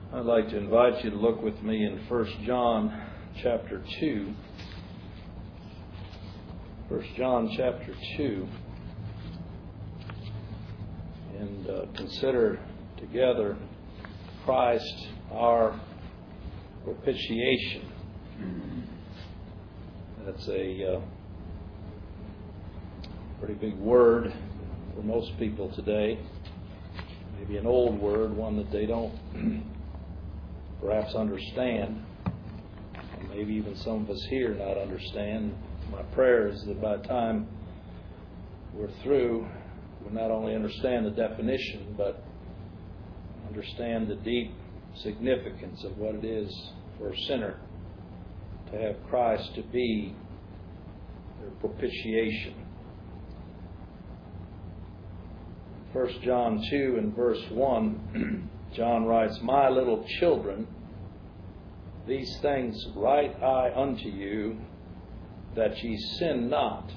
I'd like to invite you to look with me in 1 John chapter 2. 1 John chapter 2. And consider together Christ our propitiation. That's a pretty big word for most people today. Maybe an old word, one that they don't perhaps understand. And maybe even some of us here not understand. My prayer is that by the time we're through, we'll not only understand the definition, but understand the deep significance of what it is for a sinner to have Christ to be their propitiation. 1 John 2 and verse 1, John writes, "My little children, these things write I unto you, that ye sin not.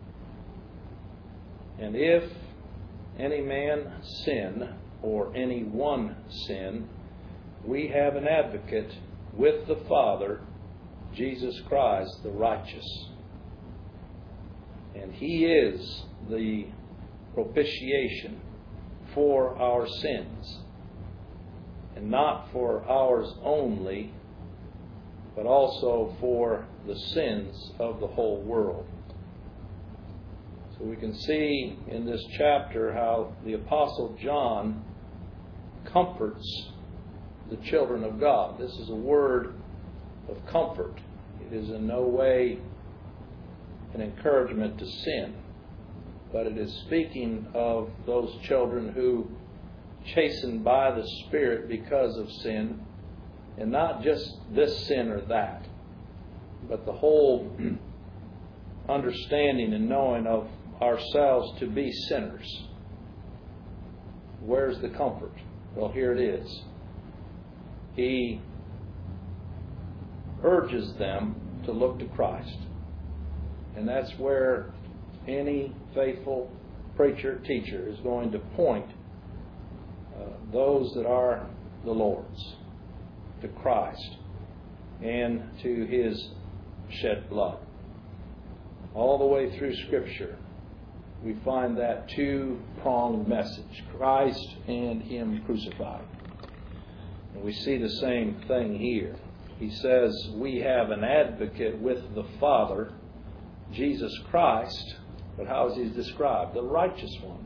And if any man sin, or any one sin, we have an advocate with the Father, Jesus Christ the righteous. And He is the propitiation for our sins, and not for ours only, but also for the sins of the whole world." So we can see in this chapter how the Apostle John comforts the children of God. This is a word of comfort. It is in no way an encouragement to sin, but it is speaking of those children who, chastened by the Spirit because of sin, and not just this sin or that, but the whole understanding and knowing of ourselves to be sinners. Where's the comfort? Well, here it is. He urges them to look to Christ. And that's where any faithful preacher, teacher is going to point those that are the Lord's to Christ and to His shed blood. All the way through Scripture, we find that two-pronged message, Christ and Him crucified. And we see the same thing here. He says, we have an advocate with the Father, Jesus Christ, but how is He described? The righteous one.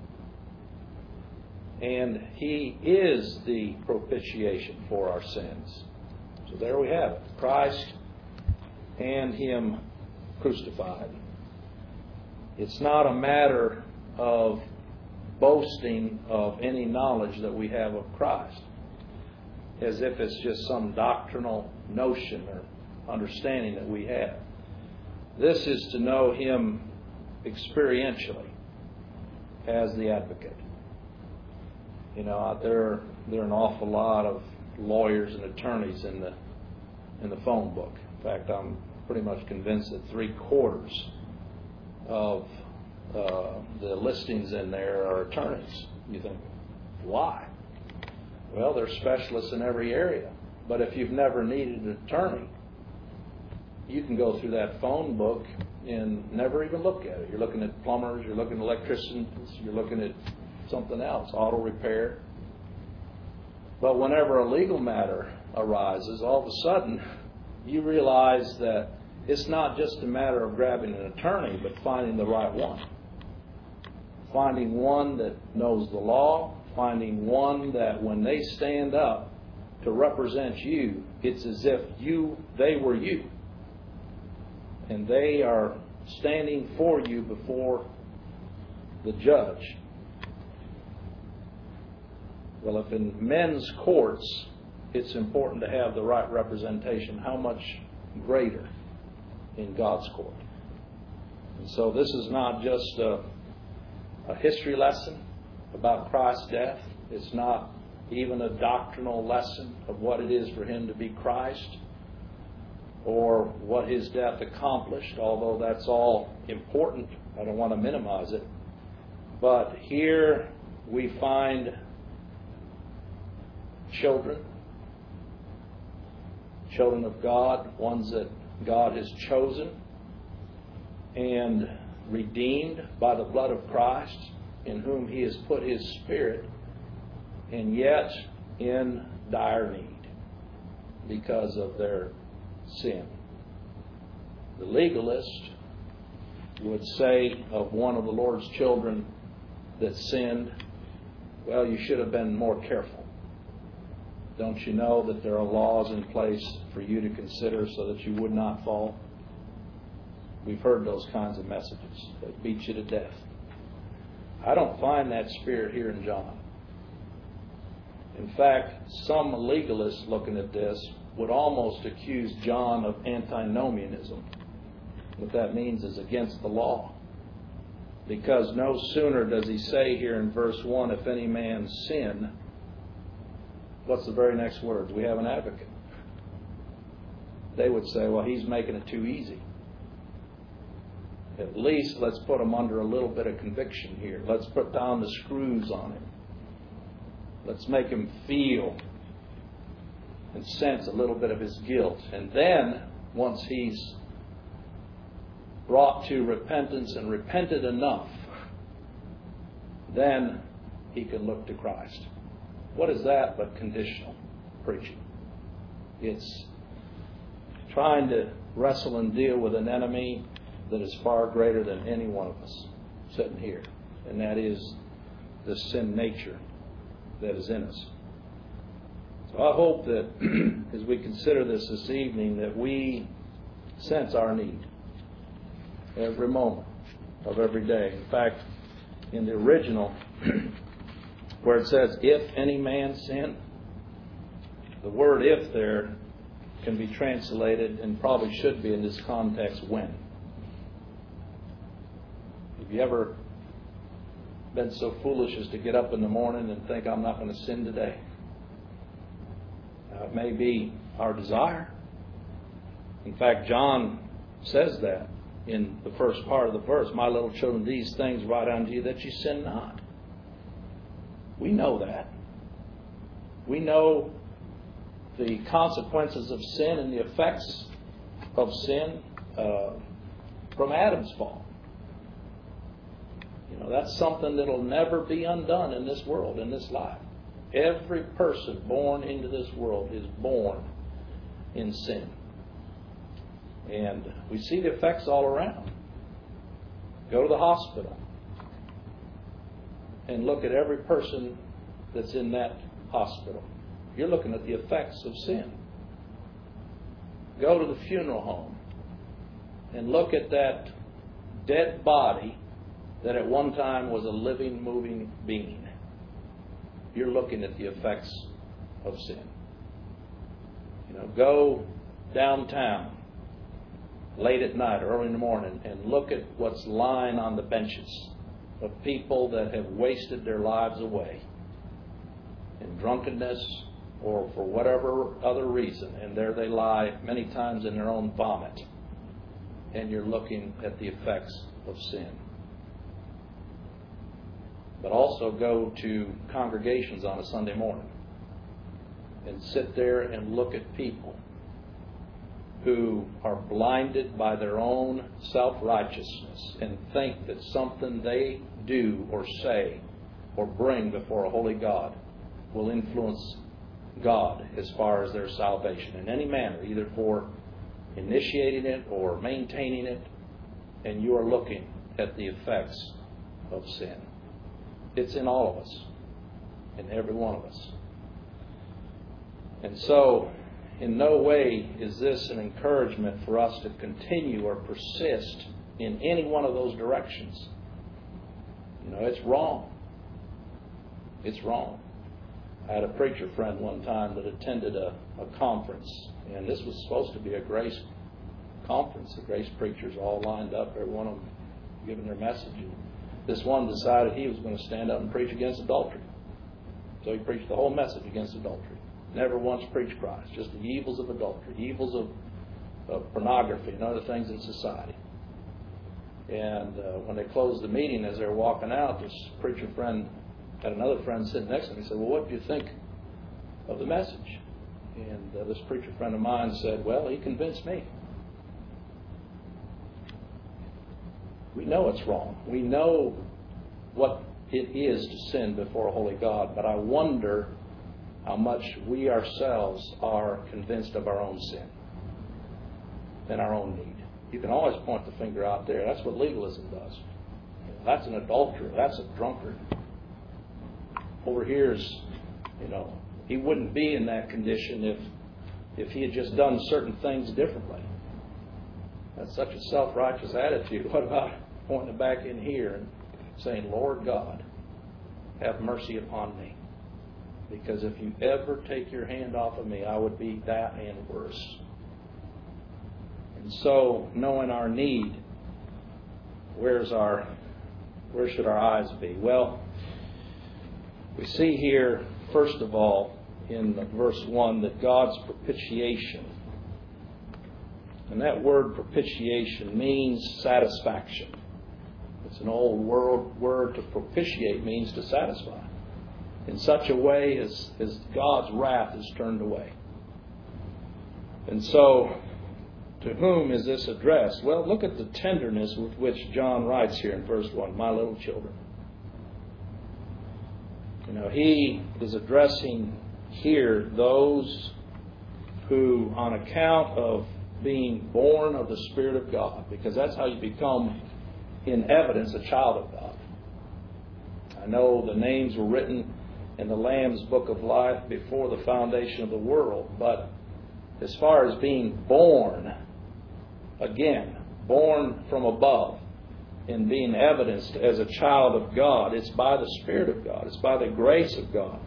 And He is the propitiation for our sins. So there we have it. Christ and Him crucified. It's not a matter of boasting of any knowledge that we have of Christ, as if it's just some doctrinal notion or understanding that we have. This is to know Him experientially as the advocate. You know, out there are an awful lot of lawyers and attorneys in the phone book. In fact, I'm pretty much convinced that 3/4 of the listings in there are attorneys. You think, why? Well, they're specialists in every area. But if you've never needed an attorney, you can go through that phone book and never even look at it. You're looking at plumbers, you're looking at electricians, you're looking at something else, auto repair. But whenever a legal matter arises, all of a sudden you realize that it's not just a matter of grabbing an attorney, but finding the right one. Finding one that knows the law, finding one that when they stand up to represent you, it's as if they were you. And they are standing for you before the judge. Well, if in men's courts it's important to have the right representation, how much greater in God's court? And so this is not just a history lesson about Christ's death. It's not even a doctrinal lesson of what it is for Him to be Christ or what His death accomplished, although that's all important. I don't want to minimize it. But here we find children children of God, ones that God has chosen and redeemed by the blood of Christ, in whom He has put His Spirit, and yet in dire need because of their sin. The legalist would say of one of the Lord's children that sinned, well, you should have been more careful. Don't you know that there are laws in place for you to consider so that you would not fall? We've heard those kinds of messages that beat you to death. I don't find that spirit here in John. In fact, some legalists looking at this would almost accuse John of antinomianism. What that means is against the law. Because no sooner does he say here in verse 1, if any man sin, what's the very next words? We have an advocate. They would say, well, he's making it too easy. At least let's put him under a little bit of conviction here. Let's put down the screws on him. Let's make him feel and sense a little bit of his guilt. And then, once he's brought to repentance and repented enough, then he can look to Christ. What is that but conditional preaching? It's trying to wrestle and deal with an enemy that is far greater than any one of us sitting here, and that is the sin nature that is in us. So I hope that as we consider this evening, that we sense our need every moment of every day. In fact, in the original, where it says, if any man sin, the word if there can be translated, and probably should be in this context, when. Have you ever been so foolish as to get up in the morning and think, I'm not going to sin today? It may be our desire. In fact, John says that in the first part of the verse, my little children, these things write unto you that you sin not. We know that. We know the consequences of sin and the effects of sin from Adam's fall. You know, that's something that will never be undone in this world, in this life. Every person born into this world is born in sin. And we see the effects all around. Go to the hospital and look at every person that's in that hospital. You're looking at the effects of sin. Go to the funeral home and look at that dead body that at one time was a living, moving being. You're looking at the effects of sin. You know, go downtown late at night or early in the morning and look at what's lying on the benches of people that have wasted their lives away in drunkenness or for whatever other reason. And there they lie many times in their own vomit. And you're looking at the effects of sin. But also go to congregations on a Sunday morning and sit there and look at people who are blinded by their own self-righteousness and think that something they do or say or bring before a holy God will influence God as far as their salvation in any manner, either for initiating it or maintaining it, and you are looking at the effects of sin. It's in all of us, in every one of us. And so, in no way is this an encouragement for us to continue or persist in any one of those directions. You know, it's wrong. It's wrong. I had a preacher friend one time that attended a conference, and this was supposed to be a grace conference. The grace preachers all lined up, every one of them giving their message. And this one decided he was going to stand up and preach against adultery. So he preached the whole message against adultery. Never once preached Christ, just the evils of adultery, evils of pornography and other things in society. And when they closed the meeting, as they were walking out, this preacher friend had another friend sitting next to him. He said, well, what do you think of the message? And this preacher friend of mine said, well, he convinced me. We know it's wrong. We know what it is to sin before a holy God, but I wonder how much we ourselves are convinced of our own sin and our own need. You can always point the finger out there. That's what legalism does. That's an adulterer. That's a drunkard. Over here's, he wouldn't be in that condition if he had just done certain things differently. That's such a self-righteous attitude. What about pointing back in here and saying, Lord God, have mercy upon me? Because if you ever take your hand off of me, I would be that and worse. And so, knowing our need, where should our eyes be? Well, we see here, first of all, in verse 1, that God's propitiation. And that word propitiation means satisfaction. It's an old world word. To propitiate means to satisfy, in such a way as God's wrath is turned away. And so, to whom is this addressed? Well, look at the tenderness with which John writes here in verse 1, my little children. He is addressing here those who, on account of being born of the Spirit of God, because that's how you become, in evidence, a child of God. I know the names were written in the Lamb's Book of Life before the foundation of the world, but as far as being born, again, born from above, and being evidenced as a child of God, it's by the Spirit of God. It's by the grace of God.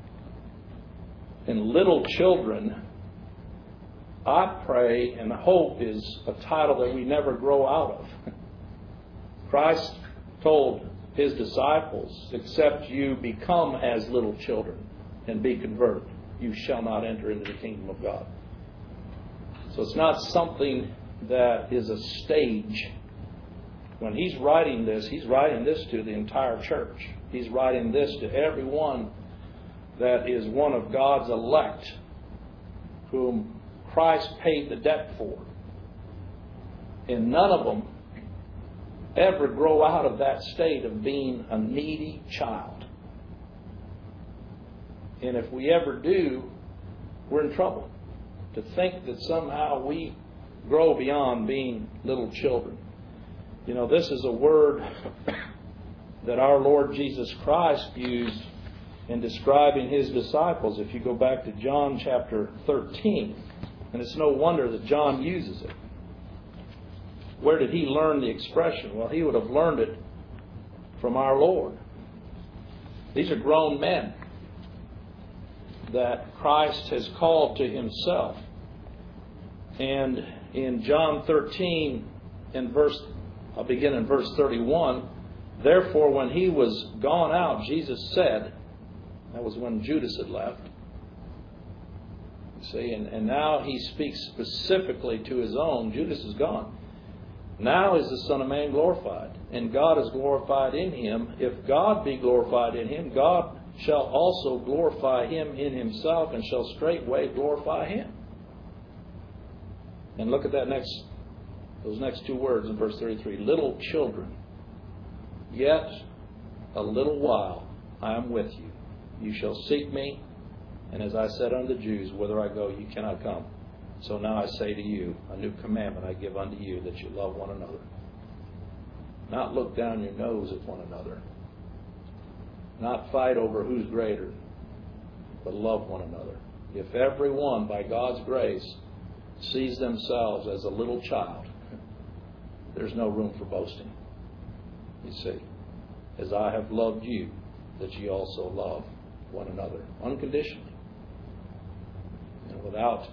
And little children, I pray and hope, is a title that we never grow out of. Christ told His disciples, except you become as little children and be converted, you shall not enter into the kingdom of God. So it's not something that is a stage. When He's writing this to the entire church. He's writing this to everyone that is one of God's elect, whom Christ paid the debt for. And none of them ever grow out of that state of being a needy child. And if we ever do, we're in trouble. To think that somehow we grow beyond being little children. This is a word that our Lord Jesus Christ used in describing His disciples. If you go back to John chapter 13, and it's no wonder that John uses it. Where did he learn the expression? Well, he would have learned it from our Lord. These are grown men that Christ has called to Himself. And in John 13, I'll begin in verse 31. Therefore, when He was gone out, Jesus said, that was when Judas had left. You see, and now He speaks specifically to His own. Judas is gone. Now is the Son of Man glorified, and God is glorified in Him. If God be glorified in Him, God shall also glorify Him in Himself, and shall straightway glorify Him. And look at those next two words in verse 33. Little children, yet a little while I am with you. You shall seek me, and as I said unto the Jews, whither I go, you cannot come. So now I say to you, a new commandment I give unto you, that you love one another. Not look down your nose at one another. Not fight over who's greater, but love one another. If everyone, by God's grace, sees themselves as a little child, there's no room for boasting. You see, as I have loved you, that ye also love one another unconditionally, and without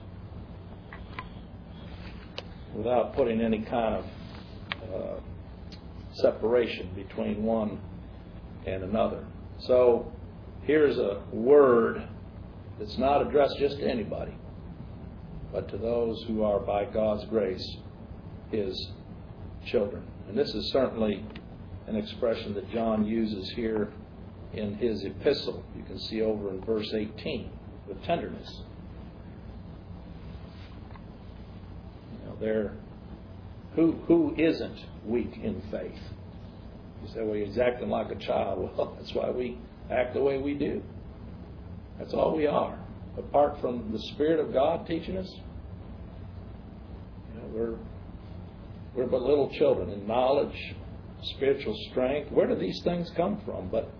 putting any kind of separation between one and another. So here's a word that's not addressed just to anybody, but to those who are by God's grace His children. And this is certainly an expression that John uses here in his epistle. You can see over in verse 18, with tenderness. who isn't weak in faith? You say, well, he's acting like a child. Well, that's why we act the way we do. That's all we are. Apart from the Spirit of God teaching us, we're but little children in knowledge, spiritual strength. Where do these things come from? But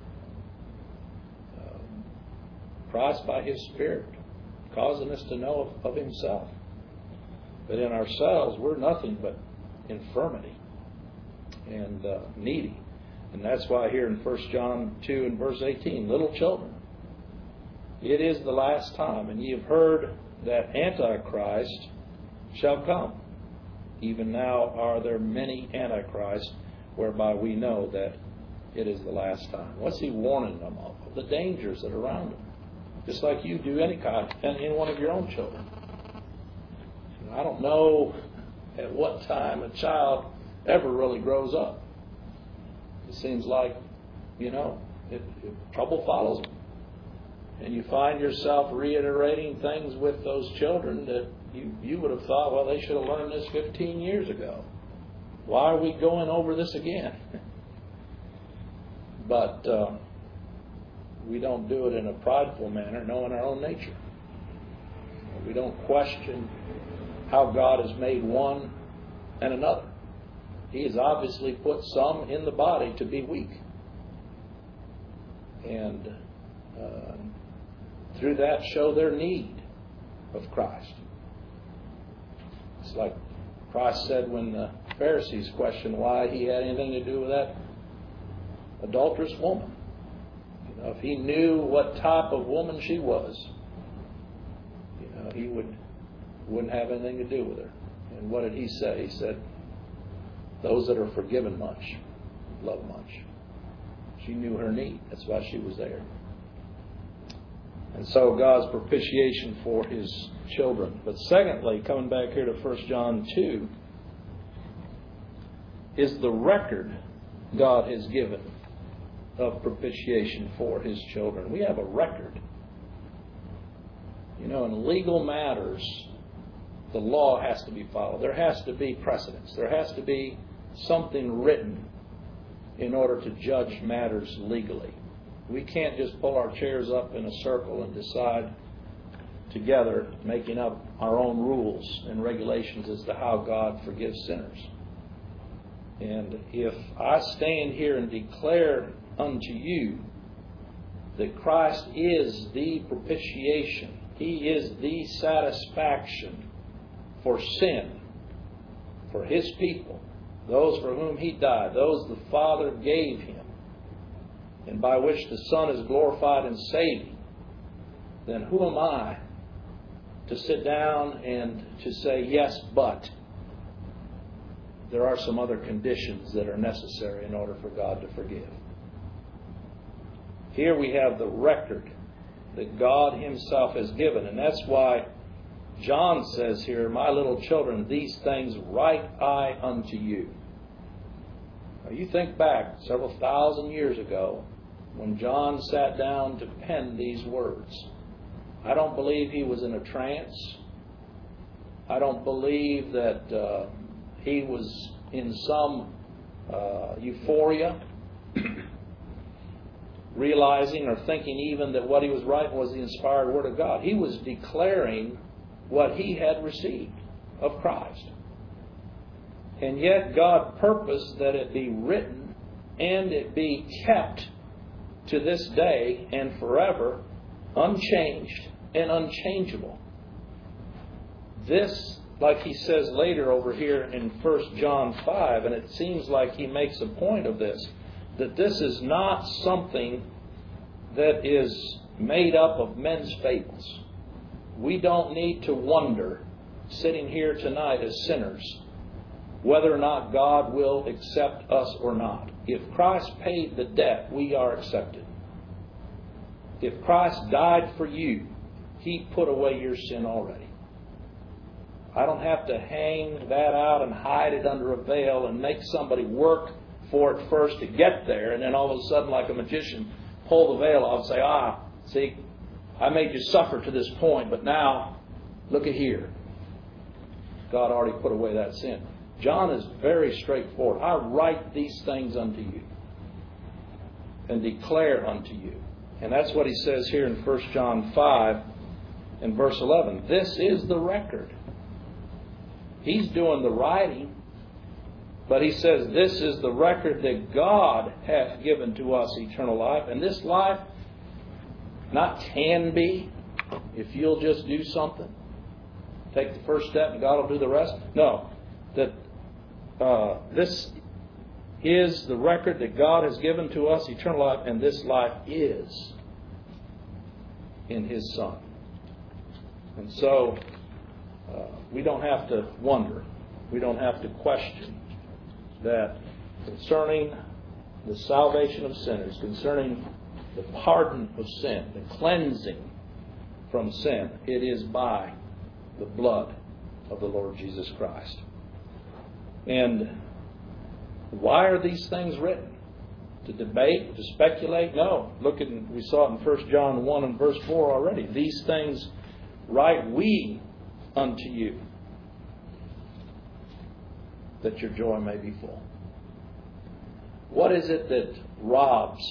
Christ by His Spirit causing us to know of Himself. But in ourselves, we're nothing but infirmity and needy. And that's why here in 1 John 2 and verse 18, little children, it is the last time, and ye have heard that Antichrist shall come. Even now are there many Antichrists, whereby we know that it is the last time. What's He warning them of? The dangers that are around them. Just like you do any kind, in one of your own children. I don't know at what time a child ever really grows up. It seems like, trouble follows them. And you find yourself reiterating things with those children that you would have thought, well, they should have learned this 15 years ago. Why are we going over this again? But we don't do it in a prideful manner, knowing our own nature. We don't question how God has made one and another. He has obviously put some in the body to be weak. And through that show their need of Christ. It's like Christ said when the Pharisees questioned why He had anything to do with that adulterous woman. If He knew what type of woman she was, He wouldn't have anything to do with her. And what did He say? He said, those that are forgiven much love much. She knew her need. That's why she was there. And so God's propitiation for His children. But secondly, coming back here to 1 John 2, is the record God has given of propitiation for His children. We have a record. In legal matters, the law has to be followed. There has to be precedence. There has to be something written in order to judge matters legally. We can't just pull our chairs up in a circle and decide together, making up our own rules and regulations as to how God forgives sinners. And if I stand here and declare unto you that Christ is the propitiation, He is the satisfaction for sin, for His people, those for whom He died, those the Father gave Him, and by which the Son is glorified and saving, then who am I to sit down and to say, yes, but there are some other conditions that are necessary in order for God to forgive. Here we have the record that God Himself has given, and that's why John says here, my little children, these things write I unto you. Now you think back several thousand years ago when John sat down to pen these words. I don't believe he was in a trance. I don't believe that he was in some euphoria, realizing or thinking even that what he was writing was the inspired Word of God. He was declaring what he had received of Christ. And yet God purposed that it be written and it be kept to this day and forever, unchanged and unchangeable. This, like he says later over here in 1 John 5, and it seems like he makes a point of this, that this is not something that is made up of men's fables. We don't need to wonder, sitting here tonight as sinners, whether or not God will accept us or not. If Christ paid the debt, we are accepted. If Christ died for you, He put away your sin already. I don't have to hang that out and hide it under a veil and make somebody work for it first to get there, and then all of a sudden, like a magician, pull the veil off and say, see, I made you suffer to this point, but now, look at here. God already put away that sin. John is very straightforward. I write these things unto you and declare unto you. And that's what he says here in 1 John 5 and verse 11. This is the record. He's doing the writing, but he says, this is the record that God hath given to us eternal life. And this life not can be, if you'll just do something. Take the first step and God will do the rest. No, that this is the record that God has given to us eternal life, and this life is in His Son. And so we don't have to wonder. We don't have to question that concerning the salvation of sinners, concerning the pardon of sin, the cleansing from sin, it is by the blood of the Lord Jesus Christ. And why are these things written? To debate, to speculate? No. Look at, we saw it in 1 John 1 and verse 4 already. These things write we unto you, that your joy may be full. What is it that robs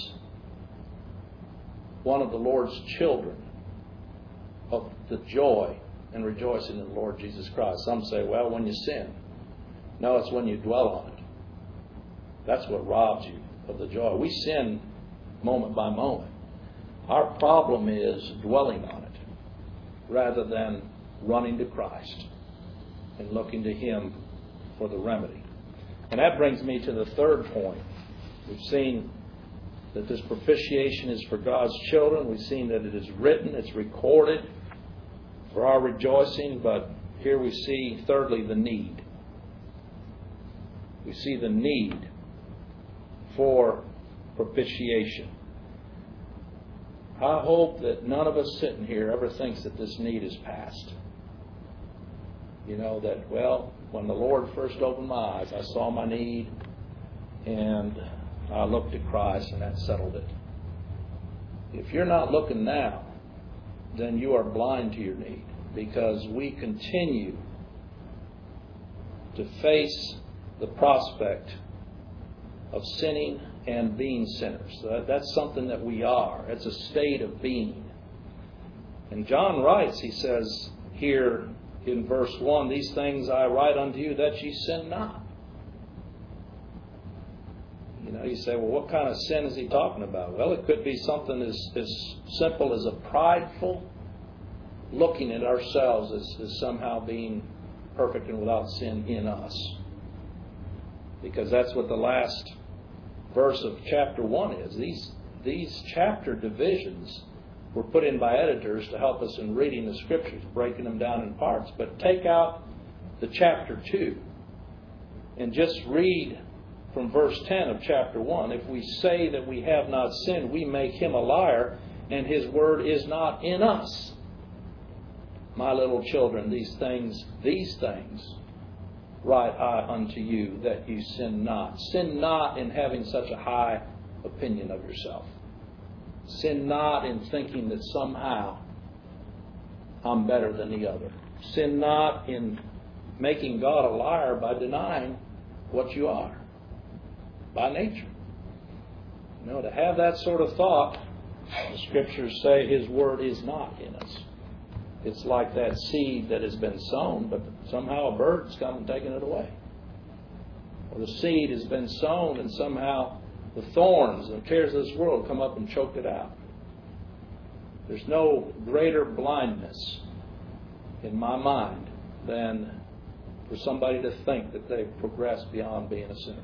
one of the Lord's children of the joy and rejoicing in the Lord Jesus Christ? Some say, well, when you sin. No, it's when you dwell on it. That's what robs you of the joy. We sin moment by moment. Our problem is dwelling on it rather than running to Christ and looking to Him for the remedy. And that brings me to the third point. We've seen that this propitiation is for God's children. We've seen that it is written, it's recorded for our rejoicing. But here we see, thirdly, the need. We see the need for propitiation. I hope that none of us sitting here ever thinks that this need is past. You know, that, well, when the Lord first opened my eyes, I saw my need and I looked at Christ and that settled it. If you're not looking now, then you are blind to your need, because we continue to face the prospect of sinning and being sinners. So that's something that we are. It's a state of being. And John writes, he says here in verse 1, these things I write unto you that ye sin not. You know, you say, well, what kind of sin is he talking about? Well, it could be something as simple as a prideful looking at ourselves as somehow being perfect and without sin in us. Because that's what the last verse of chapter 1 is. These chapter divisions were put in by editors to help us in reading the Scriptures, breaking them down in parts. But take out the chapter 2 and just read from verse 10 of chapter 1. If we say that we have not sinned, we make Him a liar, and His word is not in us. My little children, these things write I unto you, that you sin not. Sin not in having such a high opinion of yourself. Sin not in thinking that somehow I'm better than the other. Sin not in making God a liar by denying what you are by nature. You know, to have that sort of thought, the Scriptures say His word is not in us. It's like that seed that has been sown, but somehow a bird's come and taken it away. Or the seed has been sown and somehow the thorns and the cares of this world come up and choke it out. There's no greater blindness in my mind than for somebody to think that they've progressed beyond being a sinner.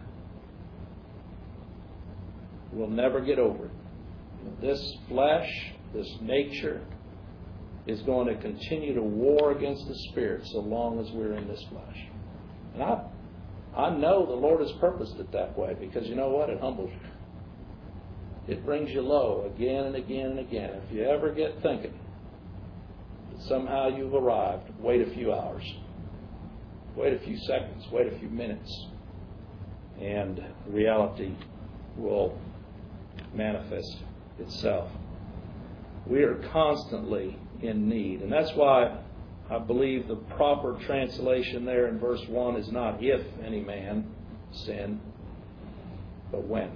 We'll never get over it. This flesh, this nature, is going to continue to war against the Spirit so long as we're in this flesh. And I know the Lord has purposed it that way, because you know what? It humbles you. It brings you low again and again and again. If you ever get thinking that somehow you've arrived, wait a few hours. Wait a few seconds. Wait a few minutes. And reality will manifest itself. We are constantly in need. And that's why I believe the proper translation there in verse 1 is not if any man sin, but when.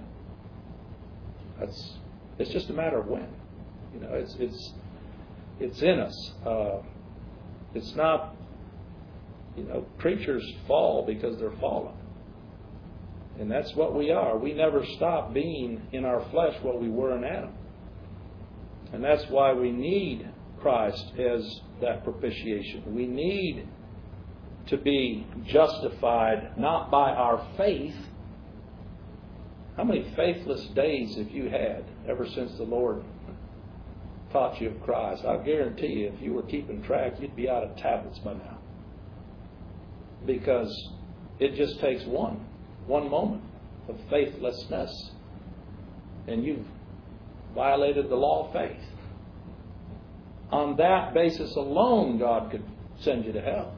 It's just a matter of when. You know, it's in us. It's not, you know, preachers fall because they're fallen. And that's what we are. We never stop being in our flesh what we were in Adam. And that's why we need Christ as that propitiation. We need to be justified not by our faith. How many faithless days have you had ever since the Lord taught you of Christ? I guarantee you, if you were keeping track, you'd be out of tablets by now. Because it just takes one moment of faithlessness, and you've violated the law of faith. On that basis alone, God could send you to hell.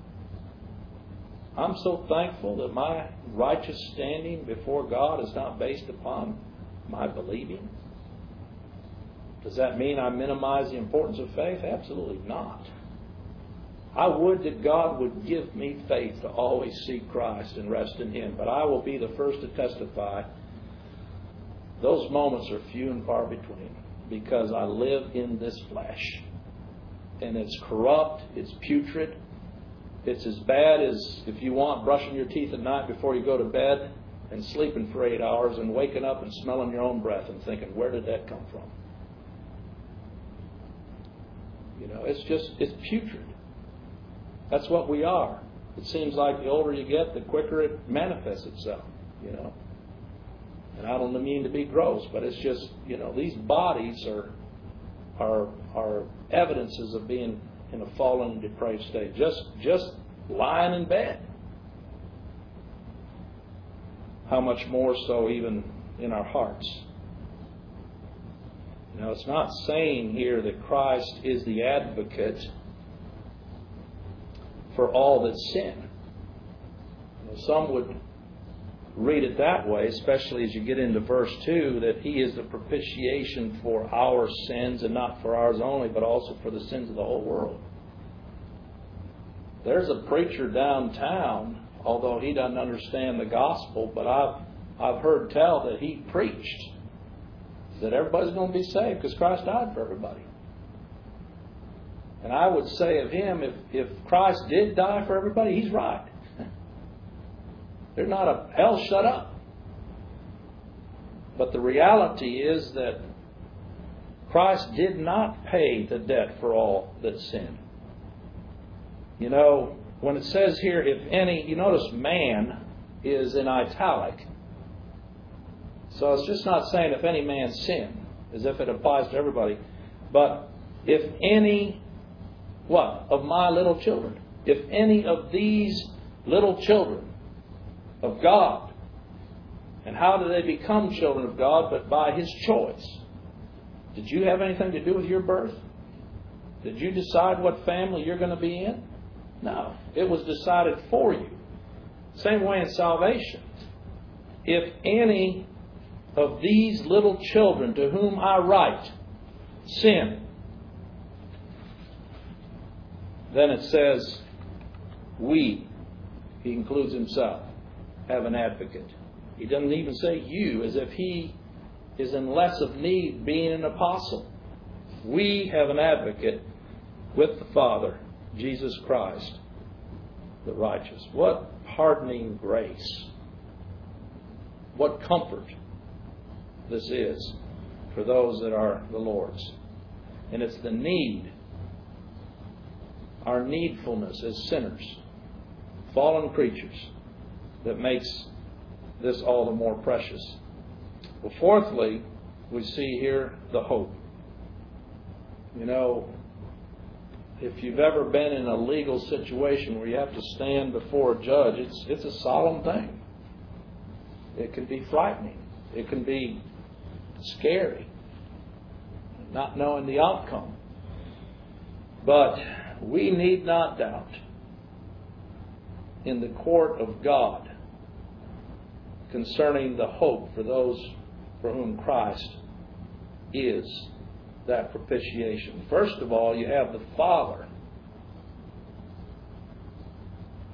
I'm so thankful that my righteous standing before God is not based upon my believing. Does that mean I minimize the importance of faith? Absolutely not. I would that God would give me faith to always seek Christ and rest in Him. But I will be the first to testify those moments are few and far between, because I live in this flesh. And it's corrupt, it's putrid. It's as bad as, if you want, brushing your teeth at night before you go to bed and sleeping for 8 hours and waking up and smelling your own breath and thinking, where did that come from? You know, it's putrid. That's what we are. It seems like the older you get, the quicker it manifests itself, you know. And I don't mean to be gross, but it's just, you know, these bodies are evidences of being in a fallen and depraved state. Just lying in bed. How much more so even in our hearts? You know, it's not saying here that Christ is the advocate for all that sin. You know, some would read it that way, especially as you get into verse 2, that He is the propitiation for our sins, and not for ours only, but also for the sins of the whole world. There's a preacher downtown, although he doesn't understand the gospel, but I've heard tell that he preached that everybody's going to be saved because Christ died for everybody. And I would say of him, if Christ did die for everybody, he's right. There's not a hell shut up. But the reality is that Christ did not pay the debt for all that sin. You know, when it says here, if any, you notice man is in italic. So it's just not saying if any man sin, as if it applies to everybody. But if any, what? Of my little children. If any of these little children of God. And how do they become children of God? But by His choice. Did you have anything to do with your birth? Did you decide what family you're going to be in? No. It was decided for you. Same way in salvation. If any of these little children to whom I write sin, then it says, we, He includes Himself, have an advocate. He doesn't even say you, as if He is in less of need being an apostle. We have an advocate with the Father, Jesus Christ, the righteous. What pardoning grace. What comfort this is for those that are the Lord's. And it's the need, our needfulness as sinners, fallen creatures, that makes this all the more precious. Well, fourthly, we see here the hope. You know, if you've ever been in a legal situation where you have to stand before a judge, it's a solemn thing. It can be frightening. It can be scary, not knowing the outcome. But we need not doubt in the court of God concerning the hope for those for whom Christ is that propitiation. First of all, you have the Father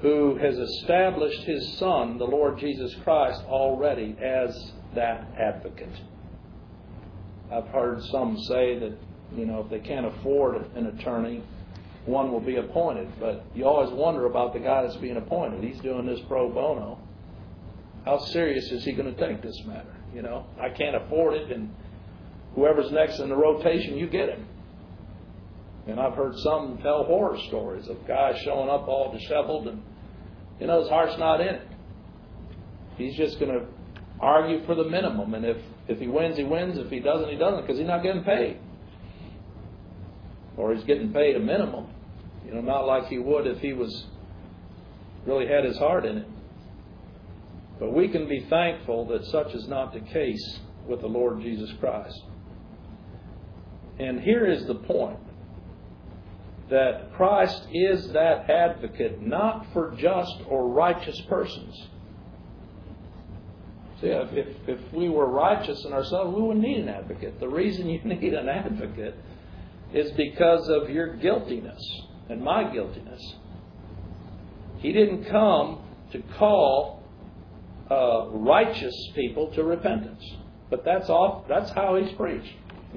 who has established His Son, the Lord Jesus Christ, already as that advocate. I've heard some say that, if they can't afford an attorney, one will be appointed. But you always wonder about the guy that's being appointed. He's doing this pro bono. How serious is he going to take this matter? I can't afford it, and whoever's next in the rotation, you get him. And I've heard some tell horror stories of guys showing up all disheveled and, his heart's not in it. He's just going to argue for the minimum. And if he wins, he wins. If he doesn't, he doesn't, because he's not getting paid. Or he's getting paid a minimum. Not like he would if he really had his heart in it. But we can be thankful that such is not the case with the Lord Jesus Christ. And here is the point. That Christ is that advocate, not for just or righteous persons. See, if we were righteous in ourselves, we wouldn't need an advocate. The reason you need an advocate is because of your guiltiness and my guiltiness. He didn't come to call righteous people to repentance, but that's how He's preached.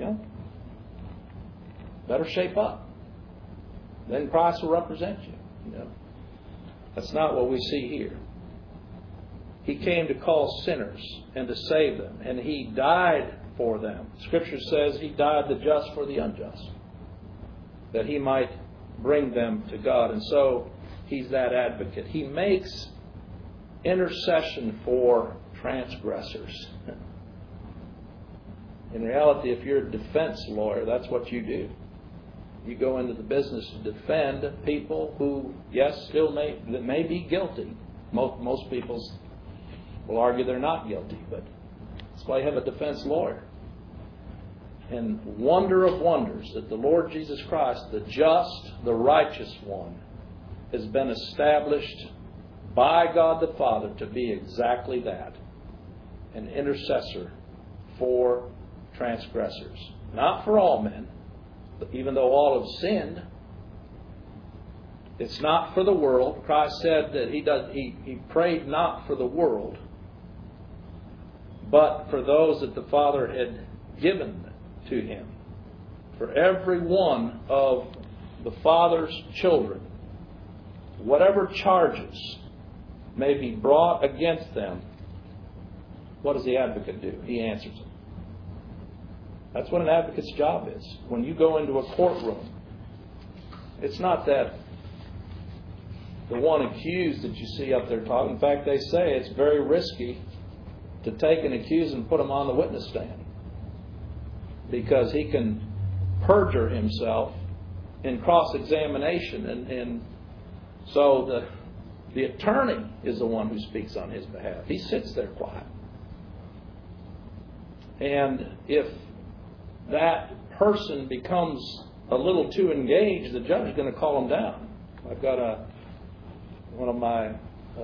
Better shape up. Then Christ will represent you. That's not what we see here. He came to call sinners and to save them, and He died for them. Scripture says He died the just for the unjust, that He might bring them to God. And so He's that advocate. He makes intercession for transgressors. In reality, if you're a defense lawyer, that's what you do. You go into the business to defend people who, yes, still may be guilty. Most people will argue they're not guilty, but that's why you have a defense lawyer. And wonder of wonders that the Lord Jesus Christ, the just, the righteous one, has been established by God the Father to be exactly that, an intercessor for transgressors. Not for all men, even though all have sinned. It's not for the world. Christ said that He prayed not for the world, but for those that the Father had given to Him. For every one of the Father's children, whatever charges may be brought against them, what does the advocate do? He answers them. That's what an advocate's job is. When you go into a courtroom, it's not that the one accused that you see up there talking. In fact, they say it's very risky to take an accused and put him on the witness stand, because he can perjure himself in cross-examination. And so the attorney is the one who speaks on his behalf. He sits there quiet. And if that person becomes a little too engaged, the judge is going to call him down. I've got one of my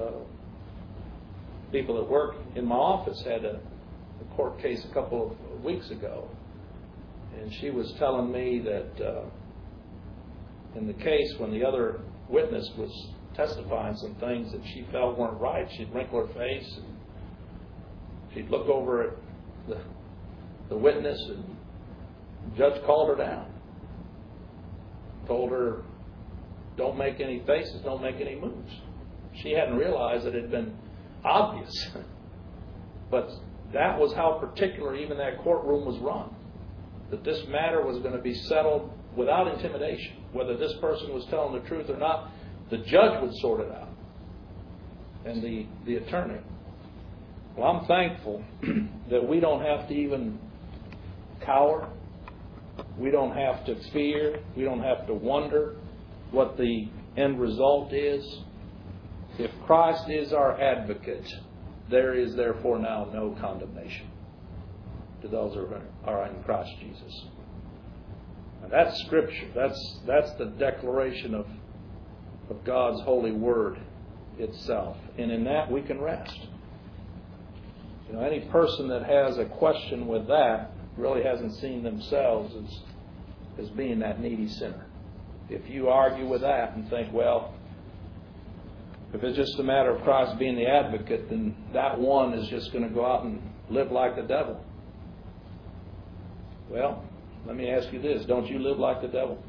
people that work in my office had a court case a couple of weeks ago, and she was telling me that in the case, when the other witness was testifying some things that she felt weren't right, she'd wrinkle her face and she'd look over at the witness, and the judge called her down. Told her, don't make any faces, don't make any moves. She hadn't realized that it had been obvious. But that was how particular even that courtroom was run. That this matter was going to be settled without intimidation. Whether this person was telling the truth or not, the judge would sort it out. And the attorney. Well, I'm thankful that we don't have to even cower. We don't have to fear. We don't have to wonder what the end result is. If Christ is our advocate, there is therefore now no condemnation to those who are in Christ Jesus. And that's Scripture. That's the declaration of God's holy Word itself. And in that we can rest. Any person that has a question with that really hasn't seen themselves as being that needy sinner. If you argue with that and think, well, If it's just a matter of Christ being the advocate, then that one is just going to go out and live like the devil. Well, let me ask you this. Don't you live like the devil?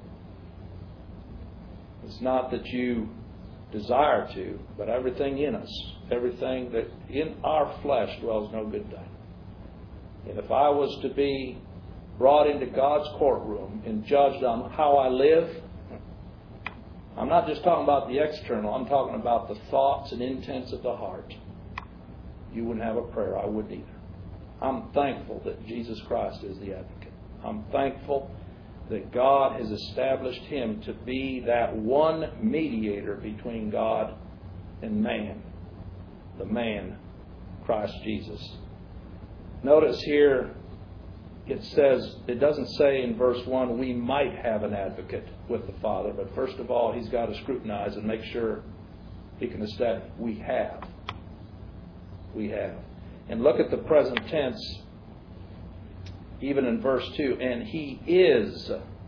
It's not that you desire to, but everything in us, everything that in our flesh dwells no good thing. And if I was to be brought into God's courtroom and judged on how I live, I'm not just talking about the external, I'm talking about the thoughts and intents of the heart. You wouldn't have a prayer, I wouldn't either. I'm thankful that Jesus Christ is the advocate. I'm thankful that God has established Him to be that one mediator between God and man, the man, Christ Jesus. Notice here, it doesn't say in verse 1, we might have an advocate with the Father, but first of all, He's got to scrutinize and make sure He can establish. We have. We have. And look at the present tense, even in verse 2, and He is,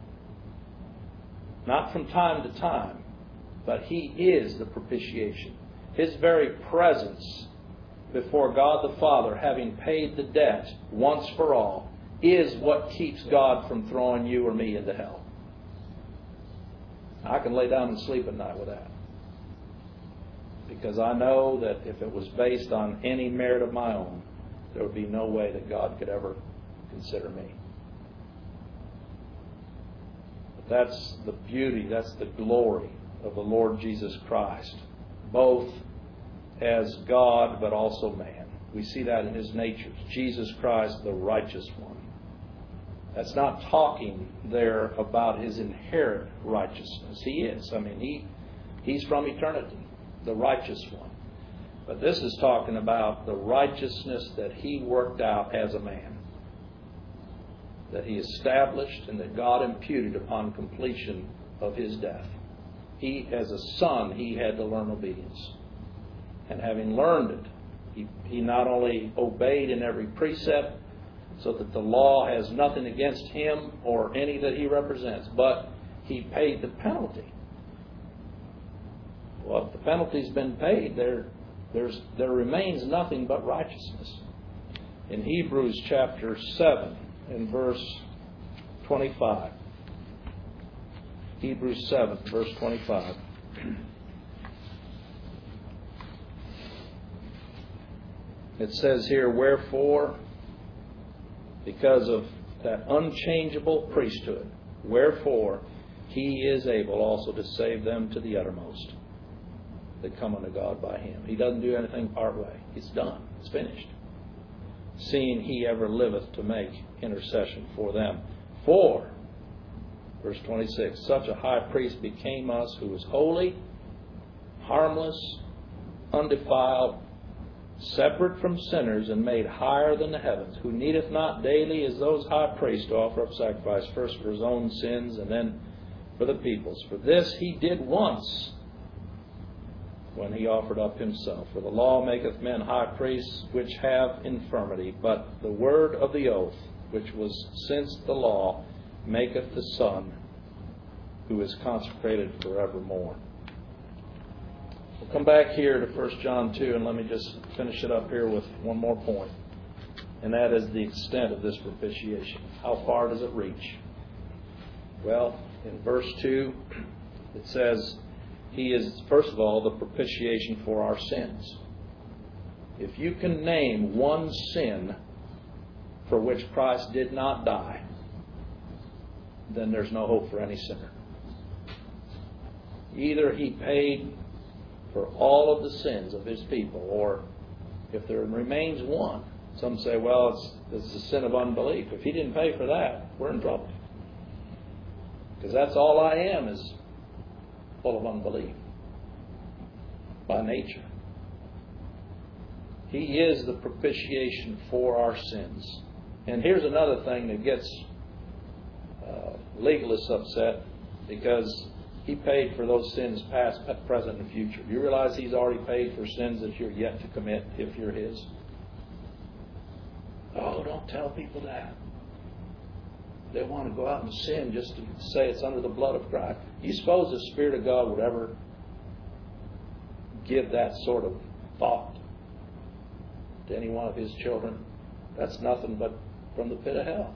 not from time to time, but He is the propitiation. His very presence before God the Father, having paid the debt once for all, is what keeps God from throwing you or me into hell. I can lay down and sleep at night with that. Because I know that if it was based on any merit of my own, there would be no way that God could ever consider me. But that's the beauty, that's the glory of the Lord Jesus Christ, both as God but also man. We see that in His nature. Jesus Christ, the righteous one. That's not talking there about His inherent righteousness. He is. I mean, He's from eternity, the righteous one. But this is talking about the righteousness that He worked out as a man, that He established and that God imputed upon completion of His death. He, as a son, He had to learn obedience. And having learned it, He not only obeyed in every precept, so that the law has nothing against Him or any that He represents, but He paid the penalty. Well, if the penalty's been paid, there remains nothing but righteousness. In Hebrews chapter 7 and verse 25. Hebrews 7, verse 25. It says here, wherefore, because of that unchangeable priesthood, wherefore He is able also to save them to the uttermost that come unto God by Him. He doesn't do anything part way. It's done. It's finished. Seeing He ever liveth to make intercession for them. For, verse 26, such a high priest became us who was holy, harmless, undefiled, separate from sinners, and made higher than the heavens, who needeth not daily as those high priests to offer up sacrifice, first for His own sins and then for the people's. For this He did once, when He offered up Himself. For the law maketh men high priests which have infirmity, but the word of the oath, which was since the law, maketh the Son, who is consecrated forevermore. We'll come back here to 1 John 2, and let me just finish it up here with one more point. And that is the extent of this propitiation. How far does it reach? Well, in verse 2, it says, He is, first of all, the propitiation for our sins. If you can name one sin for which Christ did not die, then there's no hope for any sinner. Either He paid for all of the sins of His people, or if there remains one, some say, well, it's the sin of unbelief. If He didn't pay for that, we're in trouble. Because that's all I am, is full of unbelief by nature. He is the propitiation for our sins. And here's another thing that gets legalists upset, because He paid for those sins past, present, and future. Do you realize He's already paid for sins that you're yet to commit if you're His? Oh, don't tell people that. They want to go out and sin just to say it's under the blood of Christ. Do you suppose the Spirit of God would ever give that sort of thought to any one of His children, that's nothing but from the pit of hell.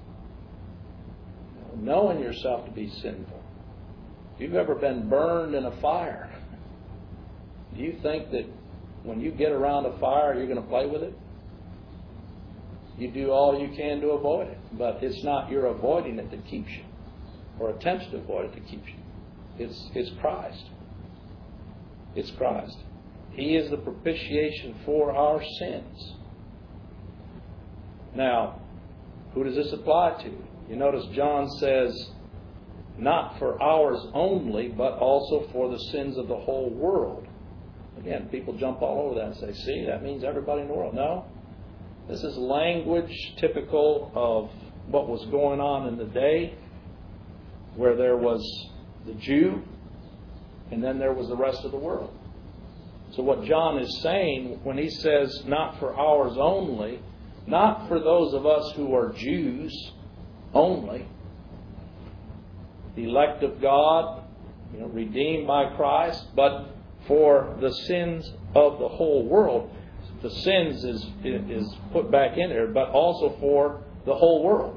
Knowing yourself to be sinful. If you've ever been burned in a fire, do you think that when you get around a fire, you're going to play with it? You do all you can to avoid it. But it's not your avoiding it that keeps you, or attempts to avoid it that keeps you. It's Christ. It's Christ. He is the propitiation for our sins. Now, who does this apply to? You notice John says, not for ours only, but also for the sins of the whole world. Again, people jump all over that and say, see, that means everybody in the world. No. This is language typical of what was going on in the day, where there was the Jew, and then there was the rest of the world. So what John is saying when he says, not for ours only, not for those of us who are Jews only, the elect of God, redeemed by Christ, but for the sins of the whole world. The sins is put back in there, but also for the whole world.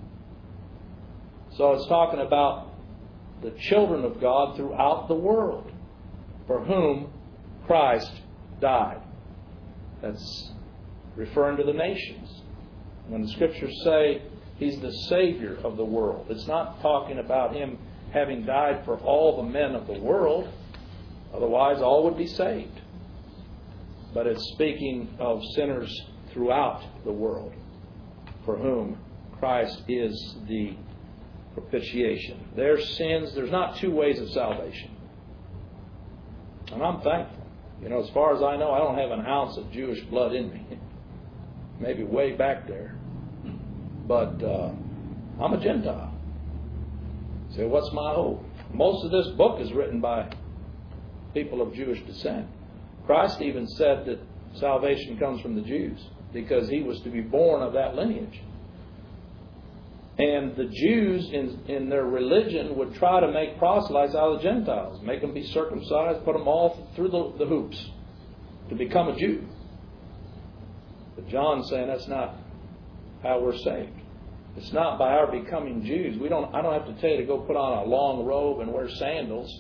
So it's talking about the children of God throughout the world, for whom Christ died. That's referring to the nations. When the Scriptures say He's the Savior of the world, it's not talking about Him having died for all the men of the world. Otherwise, all would be saved. But it's speaking of sinners throughout the world, for whom Christ is the propitiation. Their sins, there's not two ways of salvation. And I'm thankful. As far as I know, I don't have an ounce of Jewish blood in me. Maybe way back there. But I'm a Gentile. So what's my hope? Most of this book is written by people of Jewish descent. Christ even said that salvation comes from the Jews, because He was to be born of that lineage. And the Jews in their religion would try to make proselytes out of the Gentiles, make them be circumcised, put them all through the hoops to become a Jew. But John's saying that's not how we're saved. It's not by our becoming Jews. I don't have to tell you to go put on a long robe and wear sandals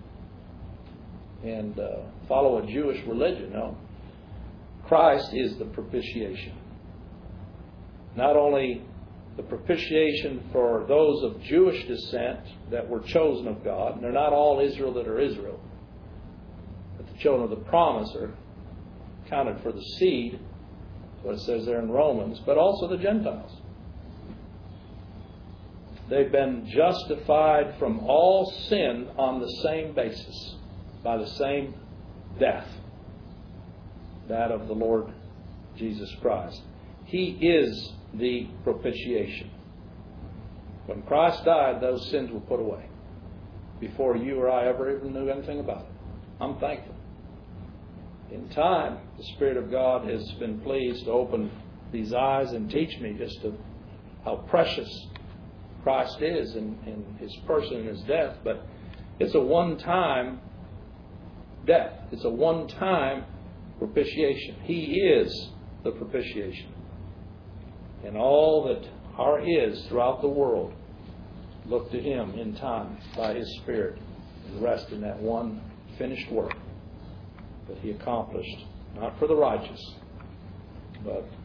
and follow a Jewish religion. No. Christ is the propitiation. Not only the propitiation for those of Jewish descent that were chosen of God. And they're not all Israel that are Israel. But the children of the promise are counted for the seed. That's what it says there in Romans. But also the Gentiles. They've been justified from all sin on the same basis, by the same death, that of the Lord Jesus Christ. He is the propitiation. When Christ died, those sins were put away before you or I ever even knew anything about it. I'm thankful. In time, the Spirit of God has been pleased to open these eyes and teach me just of how precious Christ is in His person and His death. But it's a one-time death. It's a one-time propitiation. He is the propitiation. And all that are His throughout the world look to Him in time by His Spirit and rest in that one finished work that He accomplished, not for the righteous, but